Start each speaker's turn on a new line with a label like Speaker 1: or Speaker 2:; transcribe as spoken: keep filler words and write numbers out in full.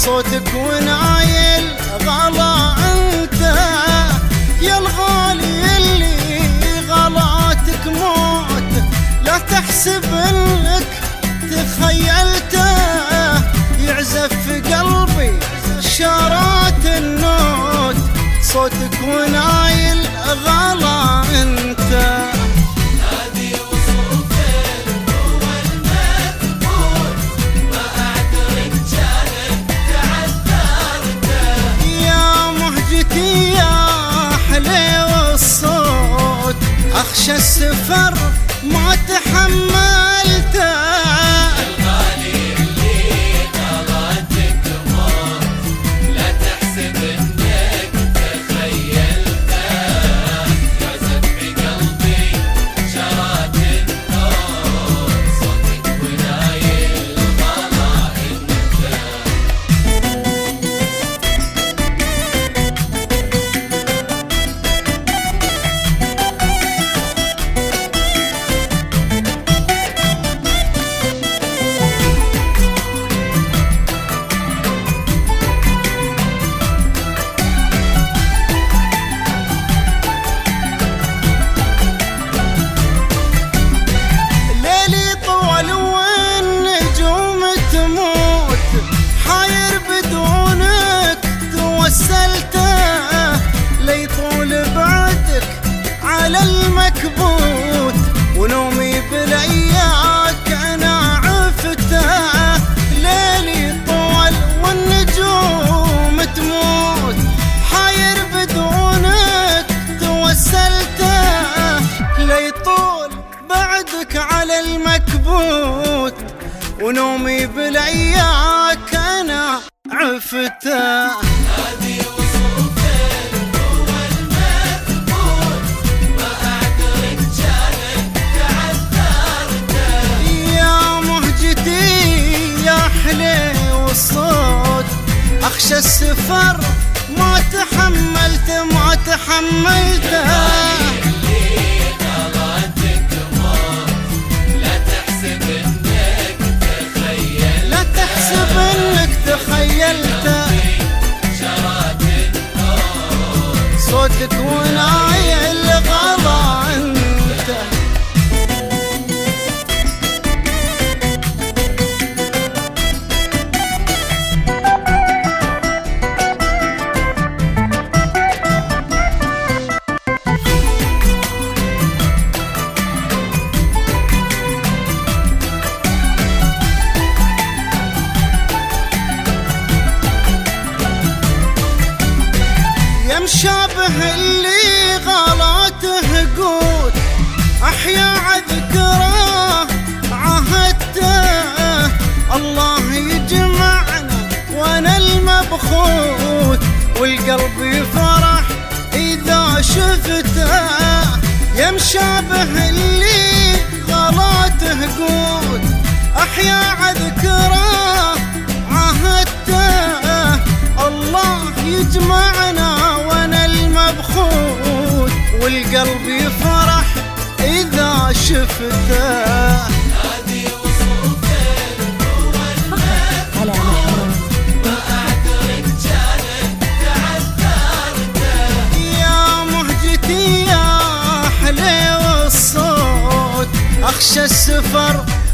Speaker 1: صوتك ونايل غلا انت يا الغالي اللي غلاتك موت، لا تحسب انك تخيلته يعزف في قلبي شارات النوت، صوتك ونايل غلا انت. أخشى السفر ما تحملته،
Speaker 2: الغالي اللي غلاتك موت، لا تحسب انك تخيلته يعزف بقلبي شرات النوت، صوتك ونايل غلا انت.
Speaker 1: ليطول بعدك على المكبوت، ونومي بلياك انا عفته، ليلي طول والنجوم تموت، حاير بدونك توسلته، ليطول بعدك على المكبوت، ونومي بلياك انا عفته. والصوت أخشى السفر ما تحملته ما تحملته،
Speaker 2: اللي غلاتك موت، لا تحسب انك تخيلته،
Speaker 1: لا تحسب انك تخيلته
Speaker 2: شرات النوت،
Speaker 1: صوتك ونايل غلا انت. مشابه اللي غلاته قوت، احيا عذكره عهدته، الله يجمعنا وانا المبخوت، والقلب يفرح اذا شفته، يا مشابه اللي غلاته قوت، احيا عذكره عهدته، الله يجمعنا وانا المبخوت، والقلب يفرح اذا شفته.
Speaker 2: هذه وصوف القوة المكبوت، ما اعترف جانب تعثرته،
Speaker 1: يا مهجتي يا حليو الصوت، اخشى السفر